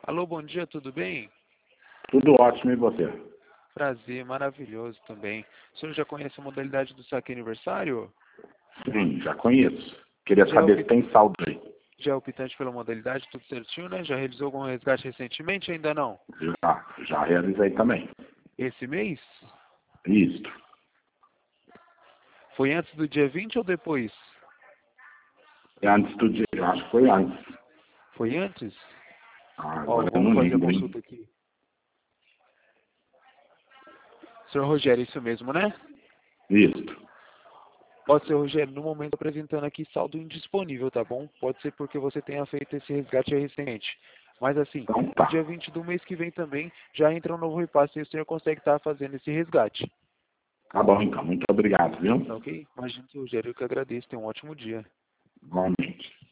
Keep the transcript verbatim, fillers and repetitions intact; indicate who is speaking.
Speaker 1: Alô, bom dia, tudo bem?
Speaker 2: Tudo ótimo, e você?
Speaker 1: Prazer, maravilhoso também. O senhor já conhece a modalidade do saque aniversário?
Speaker 2: Sim, já conheço. Queria
Speaker 1: Já é,
Speaker 2: saber se
Speaker 1: optante,
Speaker 2: tem saldo aí.
Speaker 1: já é optante pela modalidade, tudo certinho, né? Já realizou algum resgate recentemente? Ainda não?
Speaker 2: Já, já realizei também.
Speaker 1: Esse mês?
Speaker 2: Isto.
Speaker 1: Foi antes do dia vinte ou depois?
Speaker 2: É antes do dia, eu acho que foi antes.
Speaker 1: Foi antes?
Speaker 2: Ah,
Speaker 1: Ó,
Speaker 2: agora eu
Speaker 1: vamos
Speaker 2: não
Speaker 1: fazer a
Speaker 2: lembro, hein?
Speaker 1: consulta aqui. Senhor Rogério, isso mesmo, né?
Speaker 2: Isto.
Speaker 1: Pode ser, Rogério, no momento apresentando aqui saldo indisponível, tá bom? Pode ser porque você tenha feito esse resgate recente. Mas assim,
Speaker 2: Então
Speaker 1: no
Speaker 2: tá.
Speaker 1: dia vinte do mês que vem também já entra um novo repasse e o senhor consegue estar fazendo esse resgate.
Speaker 2: Tá bom, então. Muito obrigado, viu?
Speaker 1: Tá ok? Imagina, Rogério, eu que agradeço. Tenha um ótimo dia.
Speaker 2: Igualmente.